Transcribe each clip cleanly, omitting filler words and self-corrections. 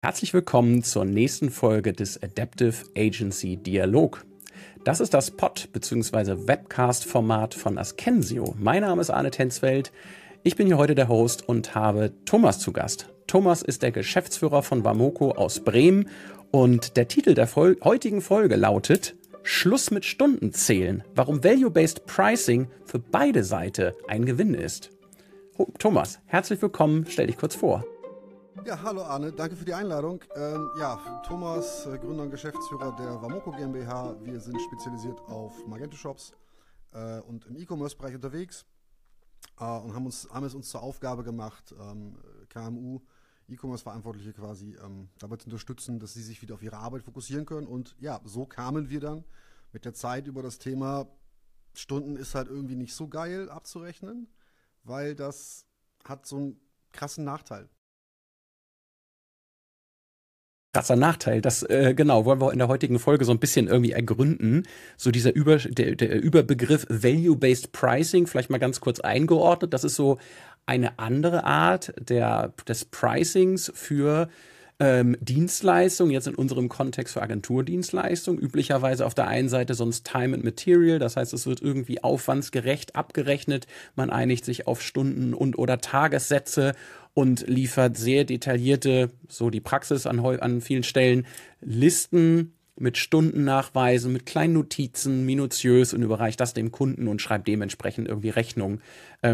Herzlich willkommen zur nächsten Folge des Adaptive Agency Dialog. Das ist das bzw. Webcast-Format von Askensio. Mein Name ist Arne Tenzfeld. Ich bin hier heute der Host und habe Thomas zu Gast. Thomas ist der Geschäftsführer von Wamoco aus Bremen und der Titel der heutigen Folge lautet Schluss mit Stundenzählen, warum Value-Based Pricing für beide Seiten ein Gewinn ist. Thomas, herzlich willkommen, stell dich kurz vor. Ja, hallo Arne, danke für die Einladung. Thomas, Gründer und Geschäftsführer der Wamoco GmbH. Wir sind spezialisiert auf Magento-Shops und im E-Commerce-Bereich unterwegs und haben es uns zur Aufgabe gemacht, KMU, E-Commerce-Verantwortliche quasi dabei zu unterstützen, dass sie sich wieder auf ihre Arbeit fokussieren können. Und ja, so kamen wir dann mit der Zeit über das Thema, Stunden ist halt irgendwie nicht so geil abzurechnen, weil das hat so einen krassen Nachteil. Krasser Nachteil, das genau, wollen wir in der heutigen Folge so ein bisschen irgendwie ergründen. So dieser der Überbegriff Value-Based Pricing, vielleicht mal ganz kurz eingeordnet, das ist so eine andere Art des Pricings für Dienstleistungen, jetzt in unserem Kontext für Agenturdienstleistungen, üblicherweise auf der einen Seite sonst Time and Material, das heißt, es wird irgendwie aufwandsgerecht abgerechnet, man einigt sich auf Stunden und oder Tagessätze und liefert sehr detaillierte, so die Praxis an vielen Stellen, Listen mit Stundennachweisen, mit kleinen Notizen, minutiös und überreicht das dem Kunden und schreibt dementsprechend irgendwie Rechnung.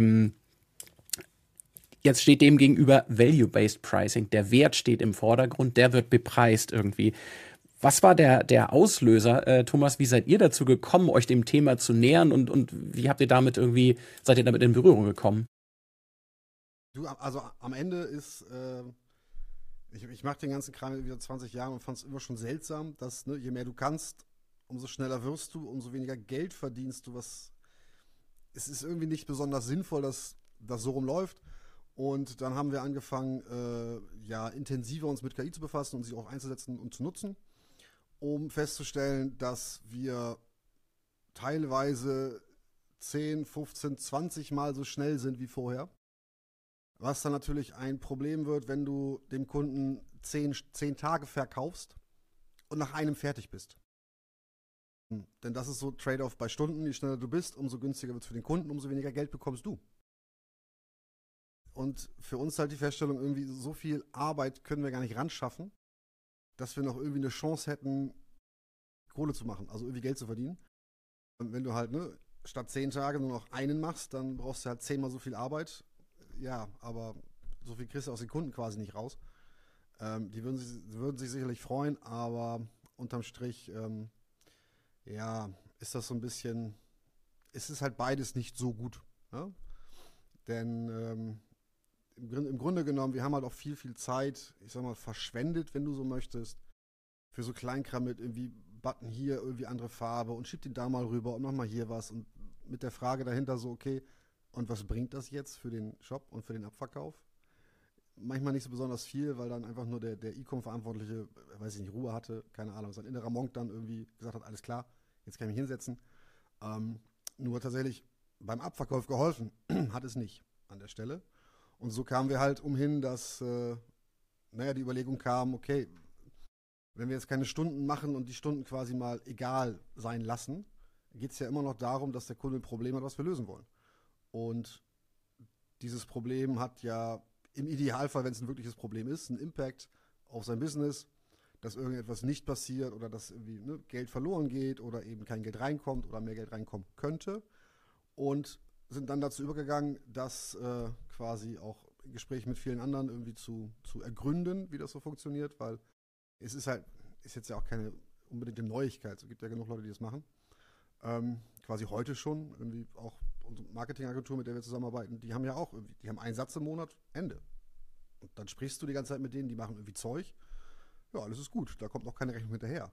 Jetzt steht dem gegenüber Value-Based Pricing. Der Wert steht im Vordergrund, der wird bepreist irgendwie. Was war der Auslöser, Thomas? Wie seid ihr dazu gekommen, euch dem Thema zu nähern und wie seid ihr damit in Berührung gekommen? Du, also am Ende ist, ich mache den ganzen Kram wieder 20 Jahre und fand es immer schon seltsam, dass je mehr du kannst, umso schneller wirst du, umso weniger Geld verdienst du. Es ist irgendwie nicht besonders sinnvoll, dass das so rumläuft. Und dann haben wir angefangen, intensiver uns mit KI zu befassen und sie auch einzusetzen und zu nutzen, um festzustellen, dass wir teilweise 10, 15, 20 Mal so schnell sind wie vorher. Was dann natürlich ein Problem wird, wenn du dem Kunden 10 Tage verkaufst und nach einem fertig bist. Denn das ist so Trade-off bei Stunden. Je schneller du bist, umso günstiger wird es für den Kunden, umso weniger Geld bekommst du. Und für uns halt die Feststellung, irgendwie so viel Arbeit können wir gar nicht ran schaffen, dass wir noch irgendwie eine Chance hätten, Kohle zu machen, also irgendwie Geld zu verdienen. Und wenn du halt statt 10 Tage nur noch einen machst, dann brauchst du halt 10-mal so viel Arbeit. Ja, aber so viel kriegst du aus den Kunden quasi nicht raus. Die würden sich sicherlich freuen, aber unterm Strich, ist das so ein bisschen, es ist halt beides nicht so gut. Ne? Denn im Grunde genommen, wir haben halt auch viel, viel Zeit, ich sag mal, verschwendet, wenn du so möchtest, für so Kleinkram mit irgendwie Button hier, irgendwie andere Farbe und schieb den da mal rüber und mach mal hier was und mit der Frage dahinter so, okay, und was bringt das jetzt für den Shop und für den Abverkauf? Manchmal nicht so besonders viel, weil dann einfach nur der E-Com-Verantwortliche, weiß ich nicht, Ruhe hatte, keine Ahnung, sein innerer Monk dann irgendwie gesagt hat, alles klar, jetzt kann ich mich hinsetzen. Nur tatsächlich beim Abverkauf geholfen hat es nicht an der Stelle. Und so kamen wir halt umhin, dass die Überlegung kam, okay, wenn wir jetzt keine Stunden machen und die Stunden quasi mal egal sein lassen, geht es ja immer noch darum, dass der Kunde ein Problem hat, was wir lösen wollen. Und dieses Problem hat ja im Idealfall, wenn es ein wirkliches Problem ist, einen Impact auf sein Business, dass irgendetwas nicht passiert oder dass irgendwie Geld verloren geht oder eben kein Geld reinkommt oder mehr Geld reinkommen könnte. Und sind dann dazu übergegangen, das quasi auch in Gesprächen mit vielen anderen irgendwie zu ergründen, wie das so funktioniert, weil es ist jetzt ja auch keine unbedingte Neuigkeit. Es gibt ja genug Leute, die das machen. Quasi heute schon, irgendwie auch unsere Marketingagentur, mit der wir zusammenarbeiten, die haben ja auch irgendwie, die haben einen Satz im Monat, Ende. Und dann sprichst du die ganze Zeit mit denen, die machen irgendwie Zeug. Ja, alles ist gut, da kommt noch keine Rechnung hinterher.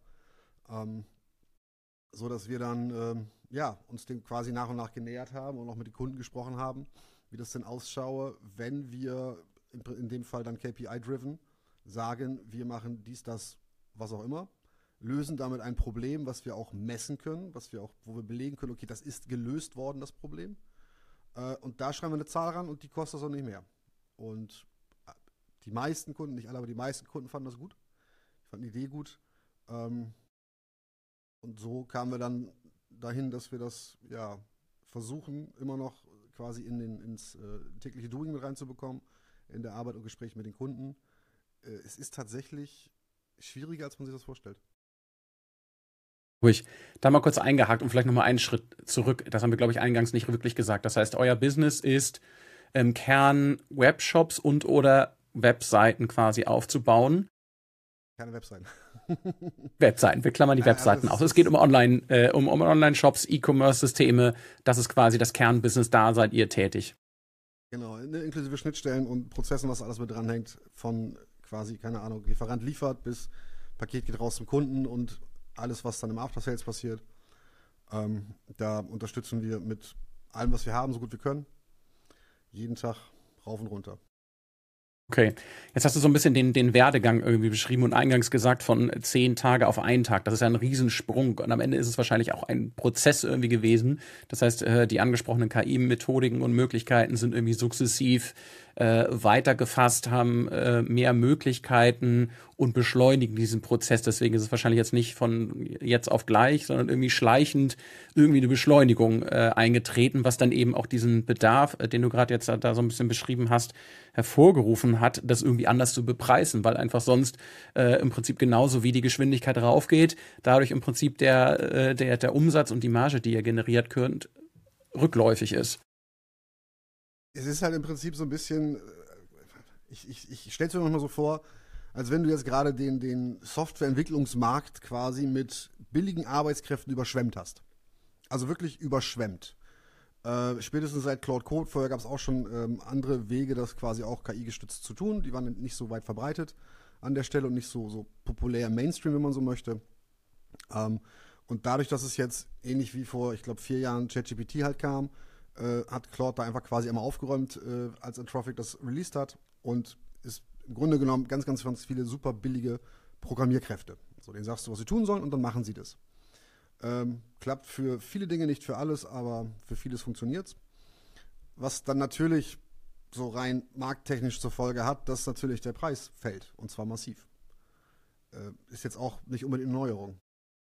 So dass wir dann uns dem quasi nach und nach genähert haben und auch mit den Kunden gesprochen haben, wie das denn ausschaue, wenn wir in dem Fall dann KPI-driven sagen, wir machen dies, das, was auch immer, lösen damit ein Problem, was wir auch messen können, wo wir belegen können, okay, das ist gelöst worden, das Problem. Und da schreiben wir eine Zahl ran und die kostet uns auch nicht mehr. Und die meisten Kunden, nicht alle, aber die meisten Kunden fanden das gut. Die fanden die Idee gut. Und so kamen wir dann dahin, dass wir das ja versuchen, immer noch quasi ins tägliche Doing mit reinzubekommen, in der Arbeit und Gesprächen mit den Kunden. Es ist tatsächlich schwieriger, als man sich das vorstellt. Ruhig. Da mal kurz eingehakt und vielleicht nochmal einen Schritt zurück. Das haben wir, glaube ich, eingangs nicht wirklich gesagt. Das heißt, euer Business ist im Kern Webshops und oder Webseiten quasi aufzubauen. Keine Webseiten. Webseiten, wir klammern die Webseiten aus. Es geht um um Online-Shops, E-Commerce-Systeme. Das ist quasi das Kernbusiness, da seid ihr tätig. Genau, inklusive Schnittstellen und Prozessen, was alles mit dranhängt, von quasi, keine Ahnung, Lieferant liefert bis Paket geht raus zum Kunden und alles, was dann im After Sales passiert. Da unterstützen wir mit allem, was wir haben, so gut wir können. Jeden Tag rauf und runter. Okay, jetzt hast du so ein bisschen den Werdegang irgendwie beschrieben und eingangs gesagt von 10 Tage auf einen Tag. Das ist ja ein Riesensprung und am Ende ist es wahrscheinlich auch ein Prozess irgendwie gewesen. Das heißt, die angesprochenen KI-Methodiken und Möglichkeiten sind irgendwie sukzessiv weitergefasst, haben mehr Möglichkeiten und beschleunigen diesen Prozess. Deswegen ist es wahrscheinlich jetzt nicht von jetzt auf gleich, sondern irgendwie schleichend irgendwie eine Beschleunigung eingetreten, was dann eben auch diesen Bedarf, den du gerade jetzt da so ein bisschen beschrieben hast, hervorgerufen hat, das irgendwie anders zu bepreisen, weil einfach sonst im Prinzip genauso wie die Geschwindigkeit raufgeht, dadurch im Prinzip der Umsatz und die Marge, die ihr generiert könnt, rückläufig ist. Es ist halt im Prinzip so ein bisschen, ich stelle es mir manchmal so vor, als wenn du jetzt gerade den Softwareentwicklungsmarkt quasi mit billigen Arbeitskräften überschwemmt hast. Also wirklich überschwemmt. Spätestens seit Claude Code, vorher gab es auch schon andere Wege, das quasi auch KI-gestützt zu tun. Die waren nicht so weit verbreitet an der Stelle und nicht so populär im Mainstream, wenn man so möchte. Und dadurch, dass es jetzt ähnlich wie vor, ich glaube, 4 Jahren ChatGPT halt kam, hat Claude da einfach quasi einmal aufgeräumt, als Anthropic das released hat und ist im Grunde genommen ganz, ganz, ganz viele super billige Programmierkräfte. So, denen sagst du, was sie tun sollen und dann machen sie das. Klappt für viele Dinge, nicht für alles, aber für vieles funktioniert es. Was dann natürlich so rein markttechnisch zur Folge hat, dass natürlich der Preis fällt und zwar massiv. Ist jetzt auch nicht unbedingt eine Neuerung.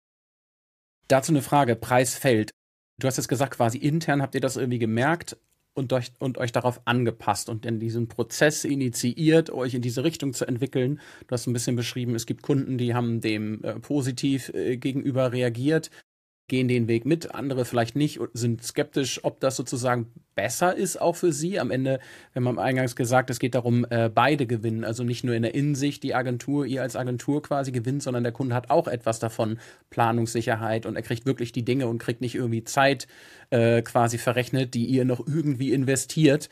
Dazu eine Frage, Preis fällt. Du hast jetzt gesagt, quasi intern habt ihr das irgendwie gemerkt und euch darauf angepasst und dann diesen Prozess initiiert, euch in diese Richtung zu entwickeln. Du hast ein bisschen beschrieben, es gibt Kunden, die haben dem positiv gegenüber reagiert, gehen den Weg mit, andere vielleicht nicht und sind skeptisch, ob das sozusagen besser ist auch für sie. Am Ende, wir haben eingangs gesagt, es geht darum, beide gewinnen. Also nicht nur in der Innensicht die Agentur, ihr als Agentur quasi gewinnt, sondern der Kunde hat auch etwas davon, Planungssicherheit und er kriegt wirklich die Dinge und kriegt nicht irgendwie Zeit quasi verrechnet, die ihr noch irgendwie investiert.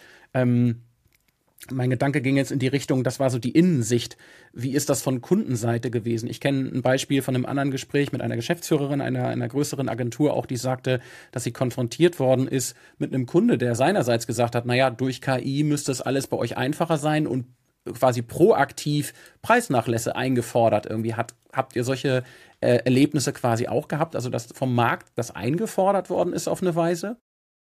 Mein Gedanke ging jetzt in die Richtung, das war so die Innensicht. Wie ist das von Kundenseite gewesen? Ich kenne ein Beispiel von einem anderen Gespräch mit einer Geschäftsführerin einer größeren Agentur, auch die sagte, dass sie konfrontiert worden ist mit einem Kunde, der seinerseits gesagt hat, naja, durch KI müsste es alles bei euch einfacher sein und quasi proaktiv Preisnachlässe eingefordert irgendwie hat. Habt ihr solche Erlebnisse quasi auch gehabt? Also, dass vom Markt das eingefordert worden ist auf eine Weise?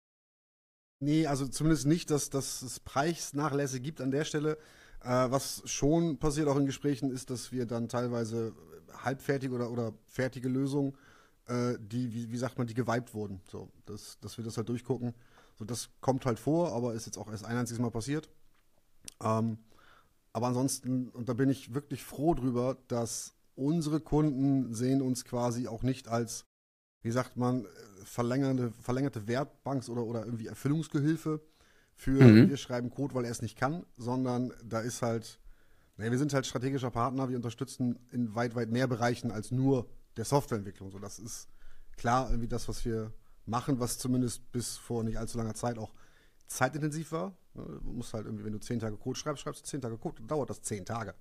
Nee, also zumindest nicht, dass es Preisnachlässe gibt an der Stelle. Was schon passiert auch in Gesprächen ist, dass wir dann teilweise halbfertige oder fertige Lösungen, die, wie sagt man, die geweibt wurden. So, dass wir das halt durchgucken. So, das kommt halt vor, aber ist jetzt auch erst ein einziges Mal passiert. Aber ansonsten, und da bin ich wirklich froh drüber, dass unsere Kunden sehen uns quasi auch nicht als, wie sagt man, verlängerte Werkbank oder irgendwie Erfüllungsgehilfe für wir schreiben Code, weil er es nicht kann, sondern da ist halt, wir sind halt strategischer Partner, wir unterstützen in weit, weit mehr Bereichen als nur der Softwareentwicklung. So, das ist klar irgendwie das, was wir machen, was zumindest bis vor nicht allzu langer Zeit auch zeitintensiv war. Du musst halt irgendwie, wenn du 10 Tage Code schreibst du 10 Tage Code, dann dauert das 10 Tage.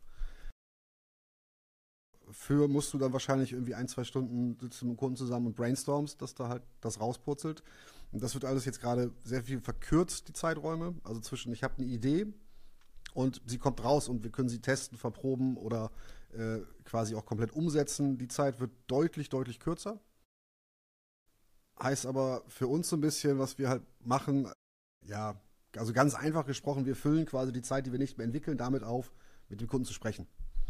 Für musst du dann wahrscheinlich irgendwie 1, 2 Stunden sitzen mit dem Kunden zusammen und brainstormst, dass da halt das rauspurzelt. Und das wird alles jetzt gerade sehr viel verkürzt, die Zeiträume. Also zwischen, ich habe eine Idee und sie kommt raus und wir können sie testen, verproben oder quasi auch komplett umsetzen. Die Zeit wird deutlich, deutlich kürzer. Heißt aber für uns so ein bisschen, was wir halt machen, ja, also ganz einfach gesprochen, wir füllen quasi die Zeit, die wir nicht mehr entwickeln, damit auf, mit dem Kunden zu sprechen.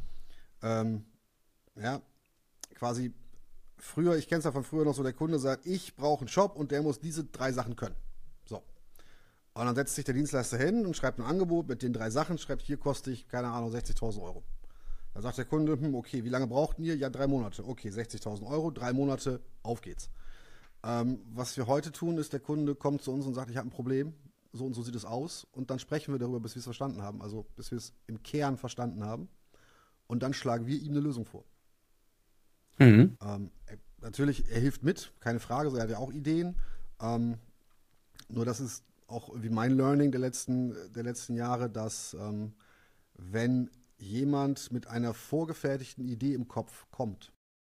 Ja, quasi früher, ich kenne es ja von früher noch so, der Kunde sagt, ich brauche einen Shop und der muss diese 3 Sachen können. So. Und dann setzt sich der Dienstleister hin und schreibt ein Angebot mit den 3 Sachen, schreibt, hier koste ich, keine Ahnung, 60.000 Euro. Dann sagt der Kunde, okay, wie lange braucht ihr? Ja, 3 Monate. Okay, 60.000 Euro, 3 Monate, auf geht's. Was wir heute tun, ist, der Kunde kommt zu uns und sagt, ich habe ein Problem, so und so sieht es aus. Und dann sprechen wir darüber, bis wir es verstanden haben, also bis wir es im Kern verstanden haben. Und dann schlagen wir ihm eine Lösung vor. Mhm. Natürlich, er hilft mit, keine Frage, so, er hat ja auch Ideen. Nur das ist auch irgendwie mein Learning der letzten Jahre, dass wenn jemand mit einer vorgefertigten Idee im Kopf kommt,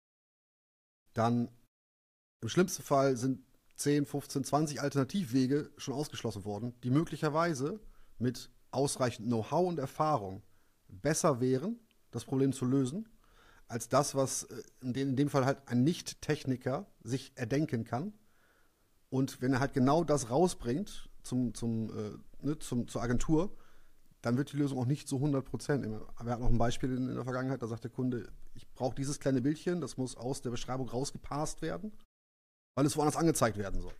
dann im schlimmsten Fall sind 10, 15, 20 Alternativwege schon ausgeschlossen worden, die möglicherweise mit ausreichend Know-how und Erfahrung besser wären, das Problem zu lösen, als das, was in dem Fall halt ein Nicht-Techniker sich erdenken kann. Und wenn er halt genau das rausbringt zur Agentur, dann wird die Lösung auch nicht so 100%. Wir hatten noch ein Beispiel in der Vergangenheit, da sagt der Kunde, ich brauche dieses kleine Bildchen, das muss aus der Beschreibung rausgepasst werden, weil es woanders angezeigt werden soll.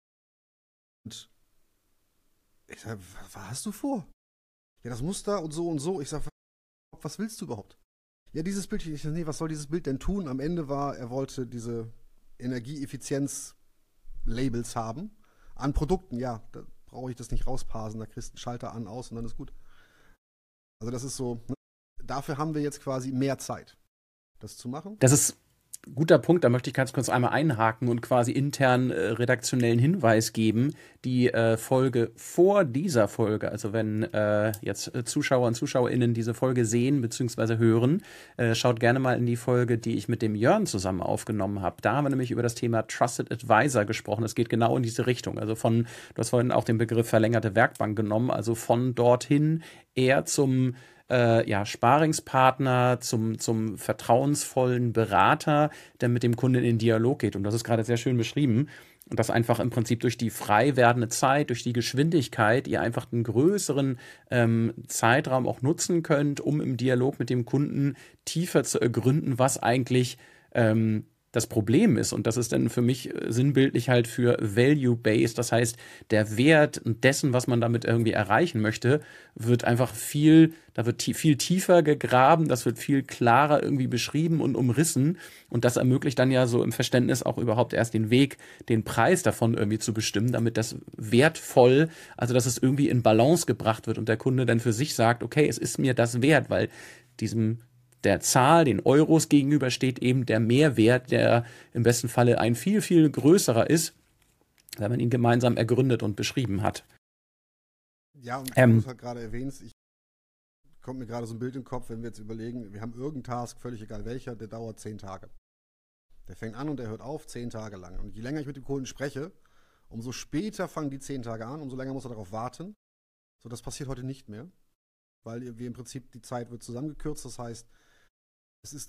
Und ich sage, was hast du vor? Ja, das Muster und so und so. Ich sage, was willst du überhaupt? Ja, dieses Bildchen. Ich sage, nee, was soll dieses Bild denn tun? Am Ende er wollte diese Energieeffizienz-Labels haben. An Produkten, ja, da brauche ich das nicht rausparsen. Da kriegst du einen Schalter an, aus und dann ist gut. Also das ist so, ne? Dafür haben wir jetzt quasi mehr Zeit, das zu machen. Das ist ein guter Punkt, da möchte ich ganz kurz einmal einhaken und quasi intern redaktionellen Hinweis geben. Die Folge vor dieser Folge, also wenn jetzt Zuschauer und ZuschauerInnen diese Folge sehen bzw. hören, schaut gerne mal in die Folge, die ich mit dem Jörn zusammen aufgenommen habe. Da haben wir nämlich über das Thema Trusted Advisor gesprochen. Es geht genau in diese Richtung. Also du hast vorhin auch den Begriff verlängerte Werkbank genommen, also von dorthin eher zum Sparingspartner, zum vertrauensvollen Berater, der mit dem Kunden in den Dialog geht. Und das ist gerade sehr schön beschrieben. Und das einfach im Prinzip durch die frei werdende Zeit, durch die Geschwindigkeit, ihr einfach einen größeren Zeitraum auch nutzen könnt, um im Dialog mit dem Kunden tiefer zu ergründen, was eigentlich das Problem ist. Und das ist dann für mich sinnbildlich halt für Value-Based. Das heißt, der Wert dessen, was man damit irgendwie erreichen möchte, wird einfach viel tiefer gegraben, das wird viel klarer irgendwie beschrieben und umrissen. Und das ermöglicht dann ja so im Verständnis auch überhaupt erst den Weg, den Preis davon irgendwie zu bestimmen, damit das wertvoll, also dass es irgendwie in Balance gebracht wird und der Kunde dann für sich sagt, okay, es ist mir das wert, weil der Zahl, den Euros gegenüber steht eben der Mehrwert, der im besten Falle ein viel, viel größerer ist, wenn man ihn gemeinsam ergründet und beschrieben hat. Ja, und du hast halt gerade erwähnt, kommt mir gerade so ein Bild im Kopf, wenn wir jetzt überlegen, wir haben irgendeinen Task, völlig egal welcher, der dauert 10 Tage. Der fängt an und der hört auf 10 Tage lang. Und je länger ich mit dem Kunden spreche, umso später fangen die 10 Tage an, umso länger muss er darauf warten. So, das passiert heute nicht mehr, weil wir im Prinzip, die Zeit wird zusammengekürzt, das heißt, es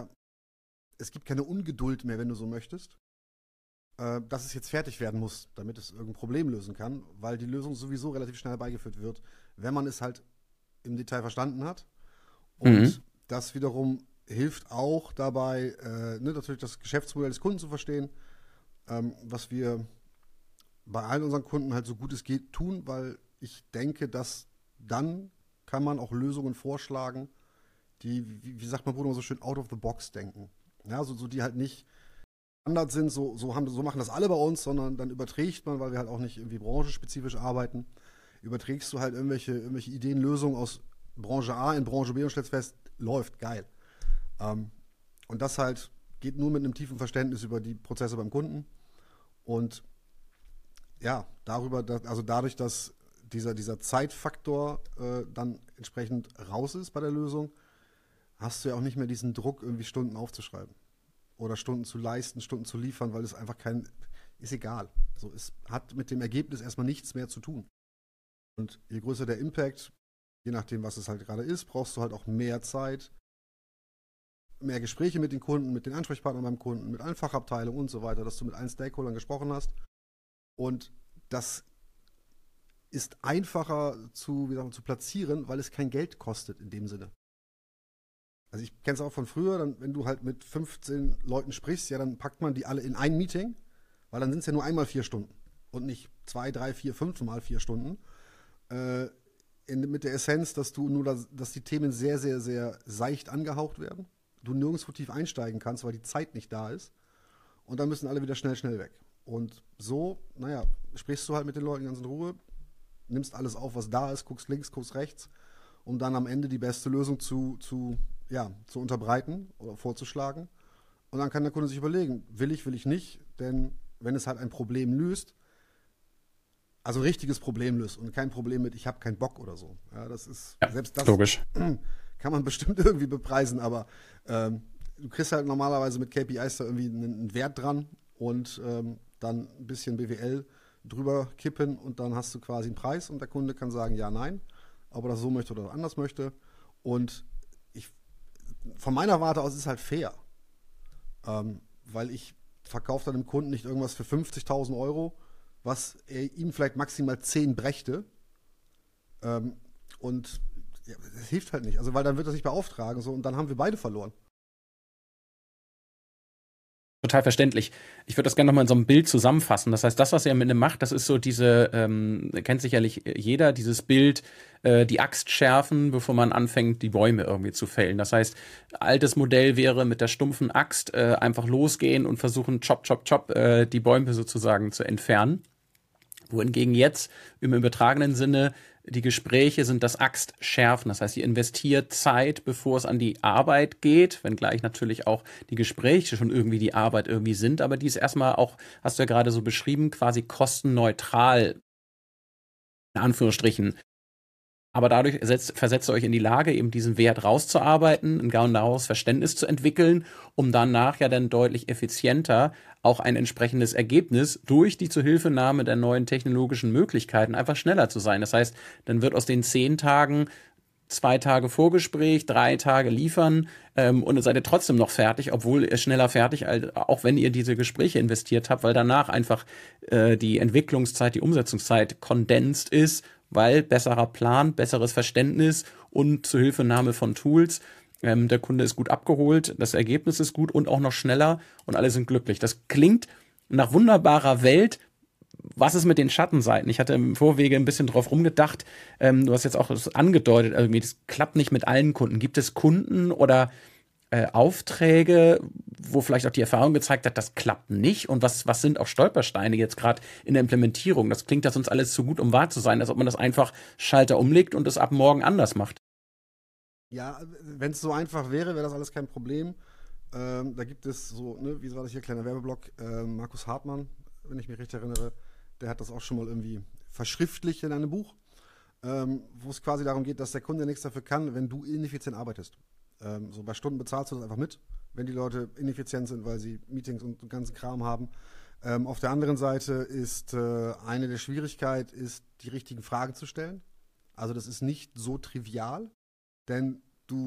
gibt keine Ungeduld mehr, wenn du so möchtest, dass es jetzt fertig werden muss, damit es irgendein Problem lösen kann, weil die Lösung sowieso relativ schnell herbeigeführt wird, wenn man es halt im Detail verstanden hat. Und das wiederum hilft auch dabei, natürlich das Geschäftsmodell des Kunden zu verstehen, was wir bei allen unseren Kunden halt so gut es geht tun, weil ich denke, dass dann kann man auch Lösungen vorschlagen, die, wie sagt mein Bruder immer so schön, out of the box denken. Ja, so die halt nicht Standard sind, so machen das alle bei uns, sondern dann überträgt man, weil wir halt auch nicht irgendwie branchenspezifisch arbeiten, überträgst du halt irgendwelche Ideen, Lösungen aus Branche A in Branche B und stellst fest, läuft, geil. Und das halt geht nur mit einem tiefen Verständnis über die Prozesse beim Kunden. Und ja, dadurch, dass dieser Zeitfaktor dann entsprechend raus ist bei der Lösung, hast du ja auch nicht mehr diesen Druck, irgendwie Stunden aufzuschreiben oder Stunden zu leisten, Stunden zu liefern, weil es einfach ist egal. So, es hat mit dem Ergebnis erstmal nichts mehr zu tun. Und je größer der Impact, je nachdem, was es halt gerade ist, brauchst du halt auch mehr Zeit, mehr Gespräche mit den Kunden, mit den Ansprechpartnern beim Kunden, mit allen Fachabteilungen und so weiter, dass du mit allen Stakeholdern gesprochen hast. Und das ist einfacher zu platzieren, weil es kein Geld kostet in dem Sinne. Also ich kenne es auch von früher, dann, wenn du halt mit 15 Leuten sprichst, ja, dann packt man die alle in ein Meeting, weil dann sind es ja nur einmal 4 Stunden und nicht 2, 3, 4, 5 Mal 4 Stunden. Äh, mit der Essenz, dass die Themen sehr, sehr, sehr seicht angehaucht werden. Du nirgendwo tief einsteigen kannst, weil die Zeit nicht da ist. Und dann müssen alle wieder schnell, schnell weg. Und so, naja, sprichst du halt mit den Leuten ganz in Ruhe, nimmst alles auf, was da ist, guckst links, guckst rechts, um dann am Ende die beste Lösung zu unterbreiten oder vorzuschlagen. Und dann kann der Kunde sich überlegen, will ich nicht, denn wenn es halt ein Problem löst, also ein richtiges Problem löst und kein Problem mit, ich habe keinen Bock oder so. Ja, das ist, Ja, selbst das logisch. kann man bestimmt irgendwie bepreisen, aber du kriegst halt normalerweise mit KPIs da irgendwie einen Wert dran und dann ein bisschen BWL drüber kippen und dann hast du quasi einen Preis und der Kunde kann sagen, ja, nein, ob er das so möchte oder anders möchte. Und von meiner Warte aus ist es halt fair, weil ich verkaufe dann dem Kunden nicht irgendwas für 50.000 Euro, was er ihm vielleicht maximal 10 brächte. Und ja, das hilft halt nicht. Also, weil dann wird er sich beauftragen so, und dann haben wir beide verloren. Total verständlich. Ich würde das gerne nochmal in so einem Bild zusammenfassen. Das heißt, das, was ihr am Ende macht, das ist so diese, kennt sicherlich jeder, dieses Bild, die Axt schärfen, bevor man anfängt, die Bäume irgendwie zu fällen. Das heißt, altes Modell wäre mit der stumpfen Axt einfach losgehen und versuchen, chop, chop, chop, die Bäume sozusagen zu entfernen. Wohingegen jetzt im übertragenen Sinne die Gespräche sind das Axtschärfen. Das heißt, ihr investiert Zeit, bevor es an die Arbeit geht, wenngleich natürlich auch die Gespräche schon irgendwie die Arbeit irgendwie sind. Aber die ist erstmal auch, hast du ja gerade so beschrieben, quasi kostenneutral, in Anführungsstrichen. Aber dadurch versetzt ihr euch in die Lage, eben diesen Wert rauszuarbeiten, ein genaues Verständnis zu entwickeln, um danach ja dann deutlich effizienter auch ein entsprechendes Ergebnis durch die Zuhilfenahme der neuen technologischen Möglichkeiten einfach schneller zu sein. Das heißt, dann wird aus den 10 Tagen 2 Tage Vorgespräch, 3 Tage liefern und dann seid ihr trotzdem noch fertig, obwohl ihr schneller fertig, auch wenn ihr diese Gespräche investiert habt, weil danach einfach die Entwicklungszeit, die Umsetzungszeit kondensiert ist, weil besserer Plan, besseres Verständnis und Zuhilfenahme von Tools. Der Kunde ist gut abgeholt, das Ergebnis ist gut und auch noch schneller und alle sind glücklich. Das klingt nach wunderbarer Welt. Was ist mit den Schattenseiten? Ich hatte im Vorwege ein bisschen drauf rumgedacht. Du hast jetzt auch das angedeutet, irgendwie, das klappt nicht mit allen Kunden. Gibt es Kunden oder Aufträge, wo vielleicht auch die Erfahrung gezeigt hat, das klappt nicht? Und was sind auch Stolpersteine jetzt gerade in der Implementierung? Das klingt das uns alles zu gut, um wahr zu sein, als ob man das einfach Schalter umlegt und es ab morgen anders macht. Ja, wenn es so einfach wäre, wäre das alles kein Problem. Da gibt es so, ne, wie war das hier, kleiner Werbeblock, Markus Hartmann, wenn ich mich richtig erinnere, der hat das auch schon mal irgendwie verschriftlicht in einem Buch, wo es quasi darum geht, dass der Kunde nichts dafür kann, wenn du ineffizient arbeitest. So bei Stunden bezahlst du das einfach mit, wenn die Leute ineffizient sind, weil sie Meetings und den ganzen Kram haben. Auf der anderen Seite ist eine der Schwierigkeiten, ist, die richtigen Fragen zu stellen. Also das ist nicht so trivial, denn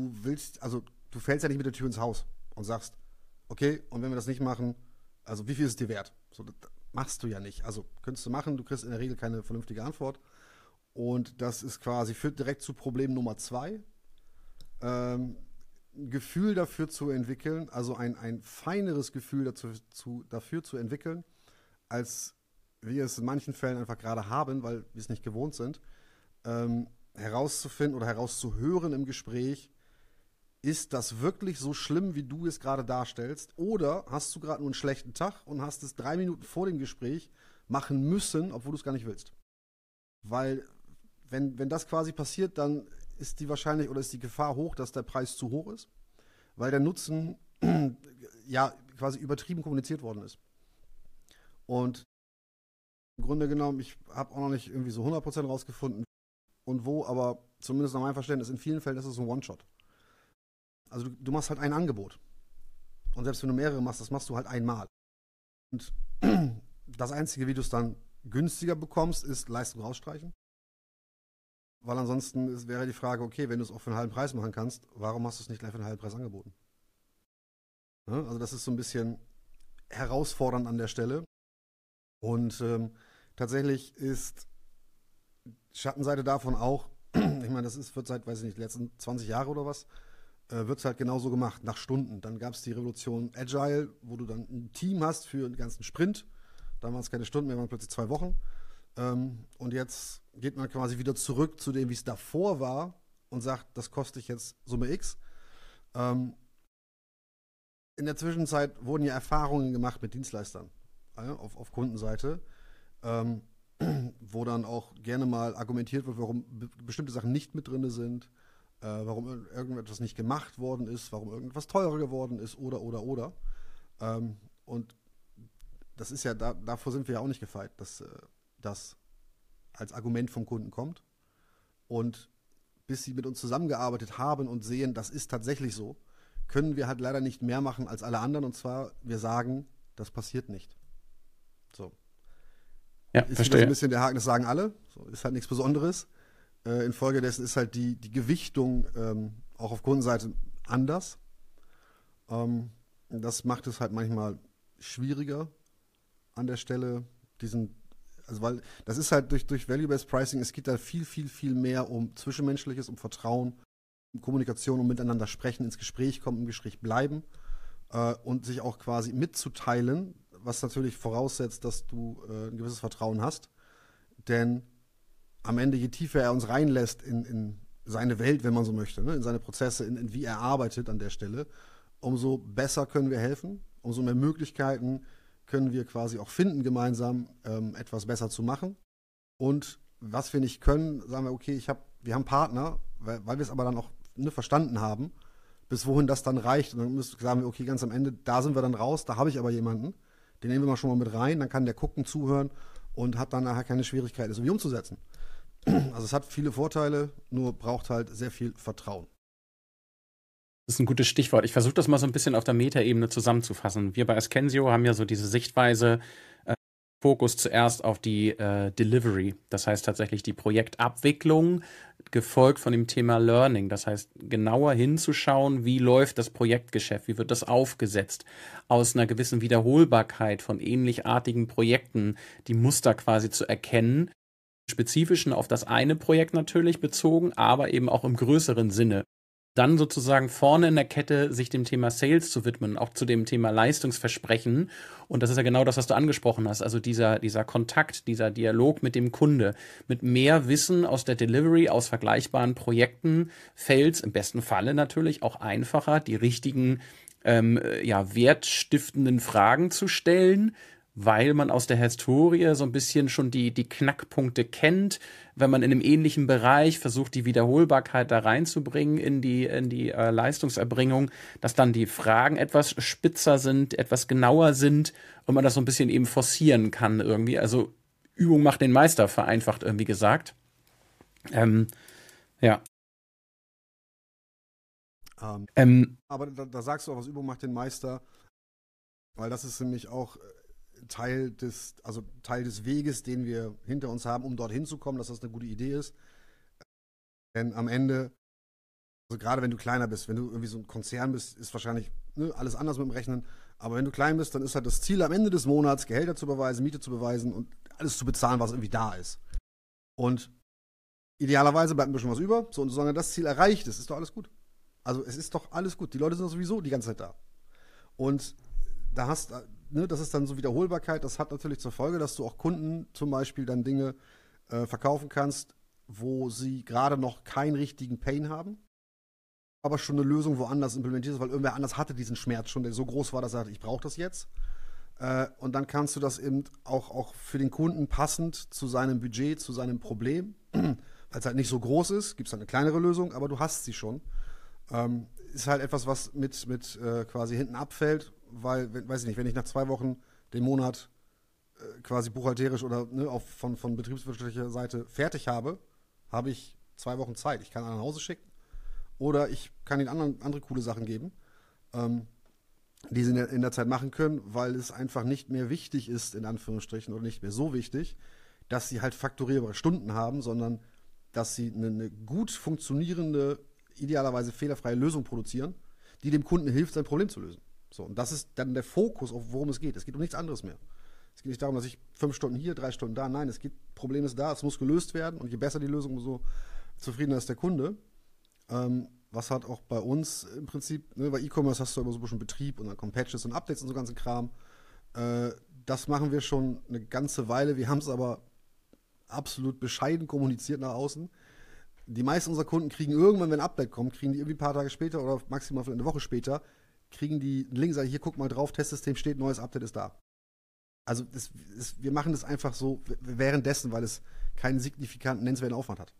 du fällst ja nicht mit der Tür ins Haus und sagst, okay, und wenn wir das nicht machen, also wie viel ist es dir wert? So, das machst du ja nicht. Also könntest du machen, du kriegst in der Regel keine vernünftige Antwort. Und das ist quasi, führt direkt zu Problem Nummer 2. Ein Gefühl dafür zu entwickeln, also ein feineres Gefühl dafür zu entwickeln, als wir es in manchen Fällen einfach gerade haben, weil wir es nicht gewohnt sind, herauszufinden oder herauszuhören im Gespräch, ist das wirklich so schlimm, wie du es gerade darstellst? Oder hast du gerade nur einen schlechten Tag und hast es 3 Minuten vor dem Gespräch machen müssen, obwohl du es gar nicht willst? Weil, wenn das quasi passiert, dann ist die Wahrscheinlich oder ist die Gefahr hoch, dass der Preis zu hoch ist, weil der Nutzen ja quasi übertrieben kommuniziert worden ist. Und im Grunde genommen, ich habe auch noch nicht irgendwie so 100% rausgefunden und wo, aber zumindest nach meinem Verständnis, in vielen Fällen ist es ein One-Shot. Also du machst halt ein Angebot. Und selbst wenn du mehrere machst, das machst du halt einmal. Und das Einzige, wie du es dann günstiger bekommst, ist Leistung rausstreichen. Weil ansonsten wäre die Frage, okay, wenn du es auch für einen halben Preis machen kannst, warum hast du es nicht gleich für einen halben Preis angeboten? Ja, also das ist so ein bisschen herausfordernd an der Stelle. Und tatsächlich ist Schattenseite davon auch, ich meine, wird seit, weiß ich nicht, die letzten 20 Jahre oder was, wird es halt genauso gemacht, nach Stunden. Dann gab es die Revolution Agile, wo du dann ein Team hast für einen ganzen Sprint. Dann waren es keine Stunden mehr, waren plötzlich 2 Wochen. Und jetzt geht man quasi wieder zurück zu dem, wie es davor war und sagt, das kostet dich jetzt Summe X. In der Zwischenzeit wurden ja Erfahrungen gemacht mit Dienstleistern auf Kundenseite, wo dann auch gerne mal argumentiert wird, warum bestimmte Sachen nicht mit drin sind, warum irgendetwas nicht gemacht worden ist, warum irgendwas teurer geworden ist oder. Und das ist ja, davor sind wir ja auch nicht gefeit, dass das als Argument vom Kunden kommt. Und bis sie mit uns zusammengearbeitet haben und sehen, das ist tatsächlich so, können wir halt leider nicht mehr machen als alle anderen. Und zwar, wir sagen, das passiert nicht. So. Ja, ist verstehe. ein bisschen der Haken, das sagen alle. So, ist halt nichts Besonderes. Infolgedessen ist halt die Gewichtung auch auf Kundenseite anders. Das macht es halt manchmal schwieriger an der Stelle, weil das ist halt durch Value-Based Pricing, es geht da viel, viel, viel mehr um Zwischenmenschliches, um Vertrauen, um Kommunikation, um miteinander sprechen, ins Gespräch kommen, im Gespräch bleiben und sich auch quasi mitzuteilen, was natürlich voraussetzt, dass du ein gewisses Vertrauen hast. Denn am Ende, je tiefer er uns reinlässt in seine Welt, wenn man so möchte, ne, in seine Prozesse, in wie er arbeitet an der Stelle, umso besser können wir helfen, umso mehr Möglichkeiten können wir quasi auch finden, gemeinsam etwas besser zu machen. Und was wir nicht können, sagen wir, okay, wir haben Partner, weil wir es aber dann auch verstanden haben, bis wohin das dann reicht. Und dann sagen wir, okay, ganz am Ende, da sind wir dann raus, da habe ich aber jemanden, den nehmen wir mal schon mal mit rein, dann kann der gucken, zuhören und hat dann nachher keine Schwierigkeit, es irgendwie umzusetzen. Also es hat viele Vorteile, nur braucht halt sehr viel Vertrauen. Das ist ein gutes Stichwort. Ich versuche das mal so ein bisschen auf der Metaebene zusammenzufassen. Wir bei Ascensio haben ja so diese Sichtweise, Fokus zuerst auf die Delivery, das heißt tatsächlich die Projektabwicklung, gefolgt von dem Thema Learning, das heißt genauer hinzuschauen, wie läuft das Projektgeschäft, wie wird das aufgesetzt, aus einer gewissen Wiederholbarkeit von ähnlichartigen Projekten, die Muster quasi zu erkennen, im Spezifischen auf das eine Projekt natürlich bezogen, aber eben auch im größeren Sinne. Dann sozusagen vorne in der Kette sich dem Thema Sales zu widmen, auch zu dem Thema Leistungsversprechen. Und das ist ja genau das, was du angesprochen hast. Also dieser Kontakt, dieser Dialog mit dem Kunde, mit mehr Wissen aus der Delivery, aus vergleichbaren Projekten, fällt es im besten Falle natürlich auch einfacher, die richtigen, wertstiftenden Fragen zu stellen, weil man aus der Historie so ein bisschen schon die Knackpunkte kennt, wenn man in einem ähnlichen Bereich versucht, die Wiederholbarkeit da reinzubringen in die Leistungserbringung, dass dann die Fragen etwas spitzer sind, etwas genauer sind und man das so ein bisschen eben forcieren kann irgendwie. Also Übung macht den Meister, vereinfacht irgendwie gesagt. Ja. Aber da sagst du auch, was Übung macht den Meister, weil das ist nämlich auch Teil des Weges, den wir hinter uns haben, um dorthin zu kommen, dass das eine gute Idee ist. Denn am Ende, also gerade wenn du kleiner bist, wenn du irgendwie so ein Konzern bist, ist wahrscheinlich alles anders mit dem Rechnen. Aber wenn du klein bist, dann ist halt das Ziel am Ende des Monats, Gehälter zu beweisen, Miete zu beweisen und alles zu bezahlen, was irgendwie da ist. Und idealerweise bleibt ein bisschen was über. So, und solange das Ziel erreicht ist doch alles gut. Also es ist doch alles gut. Die Leute sind doch sowieso die ganze Zeit da. Und das ist dann so Wiederholbarkeit. Das hat natürlich zur Folge, dass du auch Kunden zum Beispiel dann Dinge verkaufen kannst, wo sie gerade noch keinen richtigen Pain haben, aber schon eine Lösung woanders implementiert ist, weil irgendwer anders hatte diesen Schmerz schon, der so groß war, dass er sagt, ich brauche das jetzt. Und dann kannst du das eben auch für den Kunden passend zu seinem Budget, zu seinem Problem, weil es halt nicht so groß ist, gibt es halt eine kleinere Lösung, aber du hast sie schon. Ist halt etwas, was mit quasi hinten abfällt, weil, weiß ich nicht, wenn ich nach 2 Wochen den Monat quasi buchhalterisch oder von betriebswirtschaftlicher Seite fertig habe, habe ich 2 Wochen Zeit. Ich kann ihn nach Hause schicken oder ich kann ihnen andere coole Sachen geben, die sie in der Zeit machen können, weil es einfach nicht mehr wichtig ist, in Anführungsstrichen, oder nicht mehr so wichtig, dass sie halt fakturierbare Stunden haben, sondern dass sie eine gut funktionierende, idealerweise fehlerfreie Lösung produzieren, die dem Kunden hilft, sein Problem zu lösen. So, und das ist dann der Fokus, auf worum es geht. Es geht um nichts anderes mehr. Es geht nicht darum, dass ich 5 Stunden hier, 3 Stunden da. Nein, Problem ist da, es muss gelöst werden. Und je besser die Lösung, umso zufriedener ist der Kunde. was halt auch bei uns im Prinzip, ne, bei E-Commerce hast du immer so ein bisschen Betrieb und dann kommen Patches und Updates und so ganzen Kram. Das machen wir schon eine ganze Weile. Wir haben es aber absolut bescheiden kommuniziert nach außen. Die meisten unserer Kunden kriegen irgendwann, wenn ein Update kommt, kriegen die irgendwie ein paar Tage später oder maximal eine Woche später, kriegen die einen Link, sagen, hier, guck mal drauf, Testsystem steht, neues Update ist da. Also wir machen das einfach so währenddessen, weil es keinen signifikanten, nennenswerten Aufwand hat.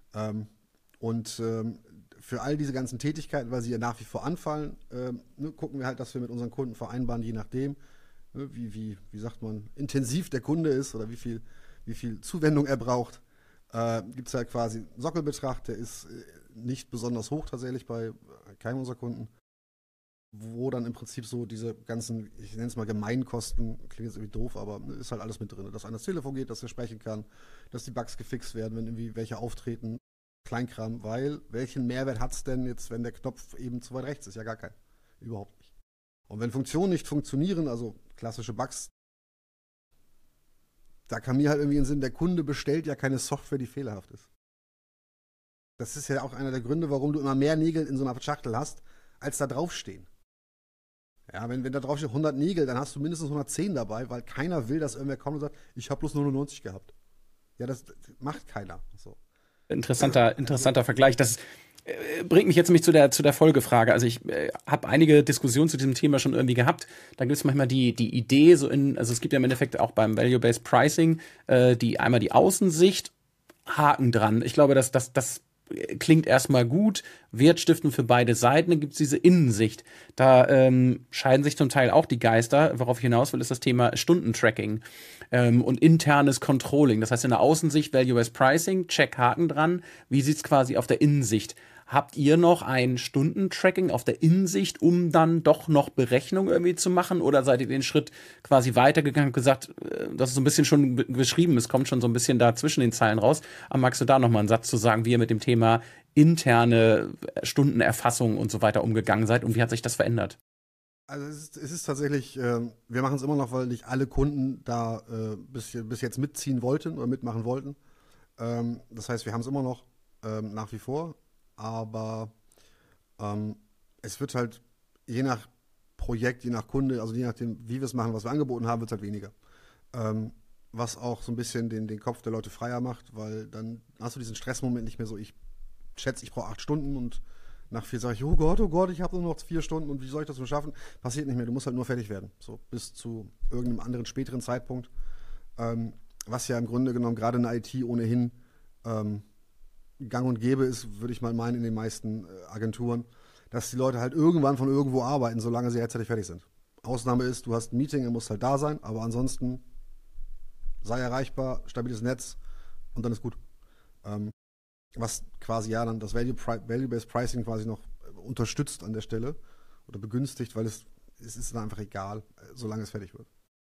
Für all diese ganzen Tätigkeiten, weil sie ja nach wie vor anfallen, gucken wir halt, dass wir mit unseren Kunden vereinbaren, je nachdem, wie sagt man, intensiv der Kunde ist oder wie viel Zuwendung er braucht, gibt es halt quasi einen Sockelbetrag, der ist nicht besonders hoch tatsächlich bei keinem unserer Kunden, wo dann im Prinzip so diese ganzen, ich nenne es mal Gemeinkosten, klingt jetzt irgendwie doof, aber ist halt alles mit drin. Dass einer ans Telefon geht, dass er sprechen kann, dass die Bugs gefixt werden, wenn irgendwie welche auftreten, Kleinkram, weil welchen Mehrwert hat es denn jetzt, wenn der Knopf eben zu weit rechts ist? Ja, gar keinen. Überhaupt nicht. Und wenn Funktionen nicht funktionieren, also klassische Bugs, da kam mir halt irgendwie in den Sinn, der Kunde bestellt ja keine Software, die fehlerhaft ist. Das ist ja auch einer der Gründe, warum du immer mehr Nägel in so einer Schachtel hast, als da draufstehen. Ja, wenn da drauf steht 100 Nägel, dann hast du mindestens 110 dabei, weil keiner will, dass irgendwer kommt und sagt, ich habe bloß 99 gehabt. Ja, das macht keiner. So. Interessanter Vergleich. Das bringt mich jetzt nämlich zu der Folgefrage. Also ich habe einige Diskussionen zu diesem Thema schon irgendwie gehabt. Da gibt es manchmal die Idee, also es gibt ja im Endeffekt auch beim Value-Based Pricing einmal die Außensicht, Haken dran. Ich glaube, das klingt erstmal gut, wertstiftend für beide Seiten. Dann gibt es diese Innensicht. Da scheiden sich zum Teil auch die Geister. Worauf ich hinaus will, ist das Thema Stundentracking und internes Controlling. Das heißt, in der Außensicht Value-Based Pricing, check, Haken dran. Wie sieht's quasi auf der Innensicht? Habt ihr noch ein Stundentracking auf der Innensicht, um dann doch noch Berechnung irgendwie zu machen? Oder seid ihr den Schritt quasi weitergegangen und gesagt, das ist so ein bisschen schon beschrieben, es kommt schon so ein bisschen da zwischen den Zeilen raus. Aber magst du da noch mal einen Satz zu sagen, wie ihr mit dem Thema interne Stundenerfassung und so weiter umgegangen seid und wie hat sich das verändert? Also es ist tatsächlich, wir machen es immer noch, weil nicht alle Kunden da bis jetzt mitziehen wollten oder mitmachen wollten. Das heißt, wir haben es immer noch nach wie vor. Aber es wird halt je nach Projekt, je nach Kunde, also je nachdem, wie wir es machen, was wir angeboten haben, wird es halt weniger. Was auch so ein bisschen den Kopf der Leute freier macht, weil dann hast du diesen Stressmoment nicht mehr so, ich schätze, ich brauche 8 Stunden und nach 4 sage ich, oh Gott, ich habe nur noch 4 Stunden und wie soll ich das nur schaffen? Passiert nicht mehr, du musst halt nur fertig werden. So bis zu irgendeinem anderen späteren Zeitpunkt. Was ja im Grunde genommen gerade in der IT ohnehin gang und gäbe ist, würde ich mal meinen, in den meisten Agenturen, dass die Leute halt irgendwann von irgendwo arbeiten, solange sie rechtzeitig fertig sind. Ausnahme ist, du hast ein Meeting, er muss halt da sein, aber ansonsten sei erreichbar, stabiles Netz und dann ist gut. Was quasi ja dann das Value-Based Pricing quasi noch unterstützt an der Stelle oder begünstigt, weil es ist dann einfach egal, solange es fertig wird.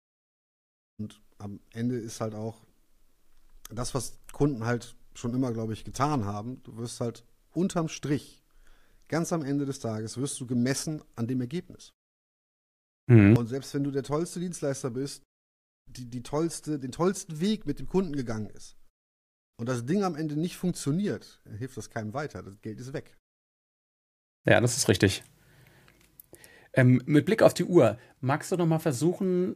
Und am Ende ist halt auch das, was Kunden halt schon immer, glaube ich, getan haben. Du wirst halt unterm Strich, ganz am Ende des Tages, wirst du gemessen an dem Ergebnis. Mhm. Und selbst wenn du der tollste Dienstleister bist, den tollsten Weg mit dem Kunden gegangen ist und das Ding am Ende nicht funktioniert, dann hilft das keinem weiter. Das Geld ist weg. Ja, das ist richtig. Mit Blick auf die Uhr, magst du noch mal versuchen,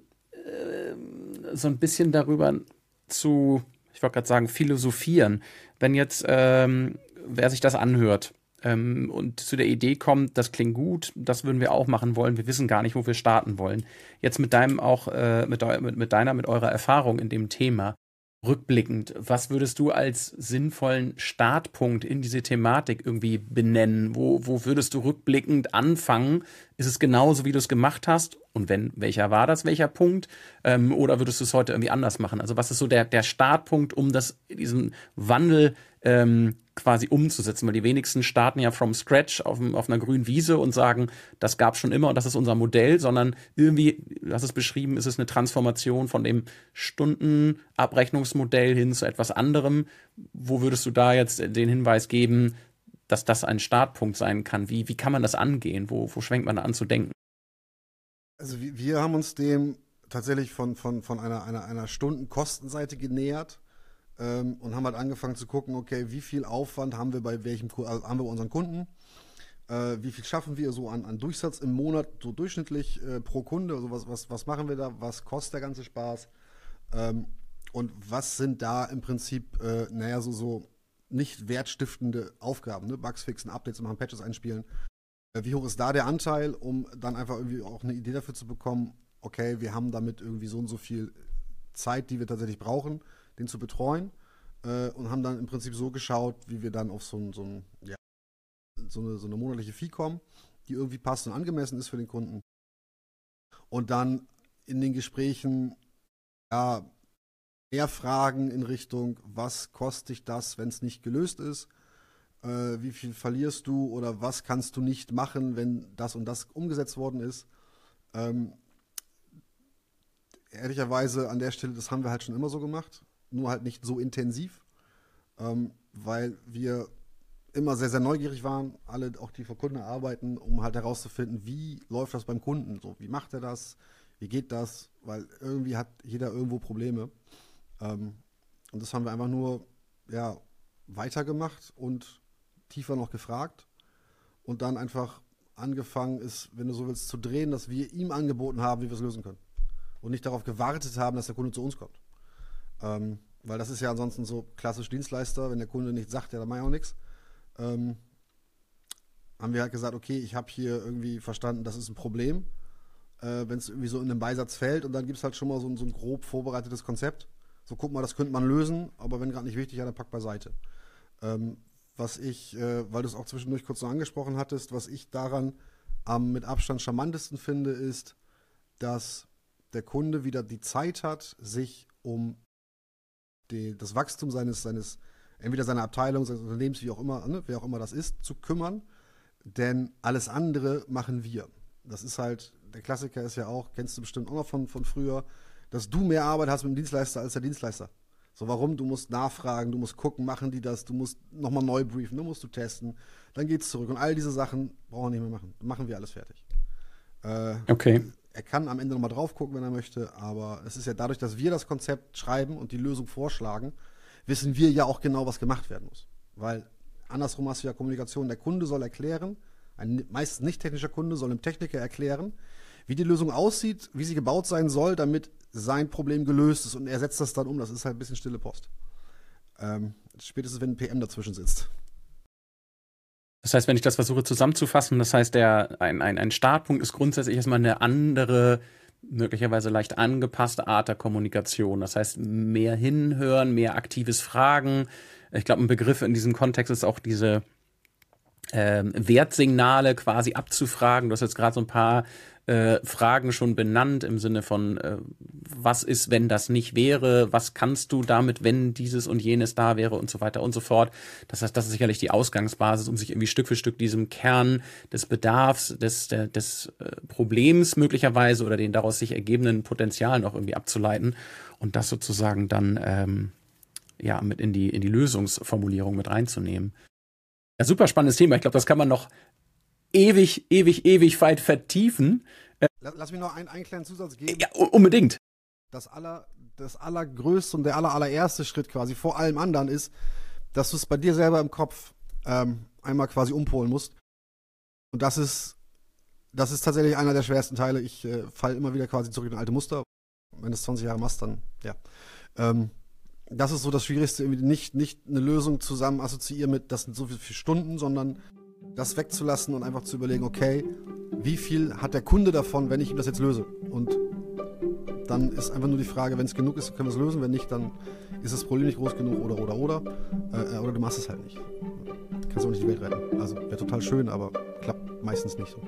so ein bisschen darüber ich wollte gerade sagen, philosophieren. Wenn jetzt wer sich das anhört und zu der Idee kommt, das klingt gut, das würden wir auch machen wollen, wir wissen gar nicht, wo wir starten wollen. Jetzt mit eurer Erfahrung in dem Thema, rückblickend, was würdest du als sinnvollen Startpunkt in diese Thematik irgendwie benennen? Wo würdest du rückblickend anfangen? Ist es genauso, wie du es gemacht hast? Und wenn, welcher war das, welcher Punkt? Oder würdest du es heute irgendwie anders machen? Also was ist so der Startpunkt, um diesen Wandel quasi umzusetzen? Weil die wenigsten starten ja from scratch auf einer grünen Wiese und sagen, das gab es schon immer und das ist unser Modell, sondern irgendwie, du hast es beschrieben, ist es eine Transformation von dem Stundenabrechnungsmodell hin zu etwas anderem. Wo würdest du da jetzt den Hinweis geben, dass das ein Startpunkt sein kann? Wie kann man das angehen? Wo schwenkt man da an zu denken? Also wir haben uns dem tatsächlich von einer Stundenkostenseite genähert und haben halt angefangen zu gucken, okay, wie viel Aufwand haben wir bei unseren Kunden? Wie viel schaffen wir so an Durchsatz im Monat, so durchschnittlich pro Kunde? Also was machen wir da? Was kostet der ganze Spaß? Und was sind da im Prinzip, so nicht wertstiftende Aufgaben? Ne? Bugs fixen, Updates machen, Patches einspielen. Wie hoch ist da der Anteil, um dann einfach irgendwie auch eine Idee dafür zu bekommen, okay, wir haben damit irgendwie so und so viel Zeit, die wir tatsächlich brauchen, den zu betreuen, und haben dann im Prinzip so geschaut, wie wir dann auf so eine monatliche Fee kommen, die irgendwie passt und angemessen ist für den Kunden. Und dann in den Gesprächen mehr Fragen in Richtung, was kostet dich das, wenn es nicht gelöst ist? Wie viel verlierst du oder was kannst du nicht machen, wenn das und das umgesetzt worden ist? Ehrlicherweise an der Stelle, das haben wir halt schon immer so gemacht, nur halt nicht so intensiv, weil wir immer sehr, sehr neugierig waren, alle, auch die für Kunden arbeiten, um halt herauszufinden, wie läuft das beim Kunden, so, wie macht er das, wie geht das, weil irgendwie hat jeder irgendwo Probleme. Und das haben wir einfach nur, weitergemacht und tiefer noch gefragt und dann einfach angefangen ist, wenn du so willst, zu drehen, dass wir ihm angeboten haben, wie wir es lösen können. Und nicht darauf gewartet haben, dass der Kunde zu uns kommt. Weil das ist ja ansonsten so klassisch Dienstleister, wenn der Kunde nichts sagt, ja, dann mach ich auch nichts. Haben wir halt gesagt, okay, ich habe hier irgendwie verstanden, das ist ein Problem, wenn es irgendwie so in den Beisatz fällt, und dann gibt es halt schon mal so ein grob vorbereitetes Konzept. So, guck mal, das könnte man lösen, aber wenn gerade nicht wichtig, ja, dann pack beiseite. Was ich, weil du es auch zwischendurch kurz so angesprochen hattest, was ich daran am mit Abstand charmantesten finde, ist, dass der Kunde wieder die Zeit hat, sich um das Wachstum seines entweder seiner Abteilung, seines Unternehmens, wie auch immer, ne, wer auch immer das ist, zu kümmern. Denn alles andere machen wir. Das ist halt, der Klassiker ist ja auch, kennst du bestimmt auch noch von früher, dass du mehr Arbeit hast mit dem Dienstleister als der Dienstleister. So, warum? Du musst nachfragen, du musst gucken, machen die das, du musst nochmal neu briefen, dann musst du testen, dann geht's zurück. Und all diese Sachen brauchen wir nicht mehr machen. Machen wir alles fertig. Okay. Er kann am Ende nochmal drauf gucken, wenn er möchte, aber es ist ja dadurch, dass wir das Konzept schreiben und die Lösung vorschlagen, wissen wir ja auch genau, was gemacht werden muss. Weil andersrum hast du ja Kommunikation, der Kunde soll erklären, ein meistens nicht technischer Kunde soll dem Techniker erklären, wie die Lösung aussieht, wie sie gebaut sein soll, damit sein Problem gelöst ist, und er setzt das dann um. Das ist halt ein bisschen stille Post. Spätestens, wenn ein PM dazwischen sitzt. Das heißt, wenn ich das versuche zusammenzufassen, das heißt, ein Startpunkt ist grundsätzlich erstmal eine andere, möglicherweise leicht angepasste Art der Kommunikation. Das heißt, mehr hinhören, mehr aktives Fragen. Ich glaube, ein Begriff in diesem Kontext ist auch diese Wertsignale quasi abzufragen. Du hast jetzt gerade so ein paar Fragen schon benannt im Sinne von, was ist, wenn das nicht wäre, was kannst du damit, wenn dieses und jenes da wäre und so weiter und so fort. Das heißt, das ist sicherlich die Ausgangsbasis, um sich irgendwie Stück für Stück diesem Kern des Bedarfs, des Problems möglicherweise oder den daraus sich ergebenden Potenzialen auch irgendwie abzuleiten und das sozusagen dann mit in die Lösungsformulierung mit reinzunehmen. Ja, super spannendes Thema. Ich glaube, das kann man noch ewig weit vertiefen. Lass mich noch einen kleinen Zusatz geben. Ja, unbedingt. Das allergrößte und der allererste Schritt quasi vor allem anderen ist, dass du es bei dir selber im Kopf einmal quasi umpolen musst. Und das ist tatsächlich einer der schwersten Teile. Ich falle immer wieder quasi zurück in alte Muster. Wenn du es 20 Jahre machst, dann ja. Das ist so das Schwierigste, irgendwie nicht eine Lösung zusammen assoziieren mit, das sind so viele Stunden, sondern das wegzulassen und einfach zu überlegen, okay, wie viel hat der Kunde davon, wenn ich ihm das jetzt löse? Und dann ist einfach nur die Frage, wenn es genug ist, können wir es lösen, wenn nicht, dann ist das Problem nicht groß genug oder du machst es halt nicht. Kannst auch nicht die Welt retten. Also wäre total schön, aber klappt meistens nicht so.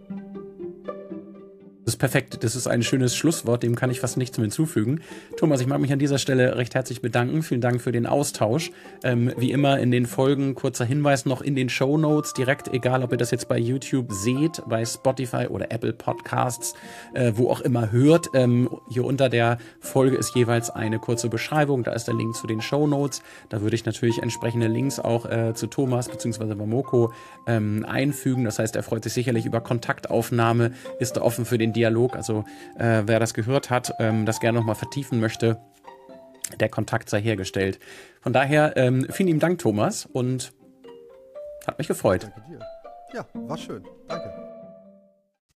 Das ist perfekt. Das ist ein schönes Schlusswort, dem kann ich fast nichts mehr hinzufügen. Thomas, ich mag mich an dieser Stelle recht herzlich bedanken. Vielen Dank für den Austausch. Wie immer in den Folgen, kurzer Hinweis noch in den Shownotes direkt, egal ob ihr das jetzt bei YouTube seht, bei Spotify oder Apple Podcasts, wo auch immer hört. Hier unter der Folge ist jeweils eine kurze Beschreibung. Da ist der Link zu den Shownotes. Da würde ich natürlich entsprechende Links auch zu Thomas bzw. Momoko einfügen. Das heißt, er freut sich sicherlich über Kontaktaufnahme, ist da offen für den Dialog, also wer das gehört hat, das gerne nochmal vertiefen möchte, der Kontakt sei hergestellt. Von daher vielen lieben Dank, Thomas, und hat mich gefreut. Danke dir. Ja, war schön. Danke.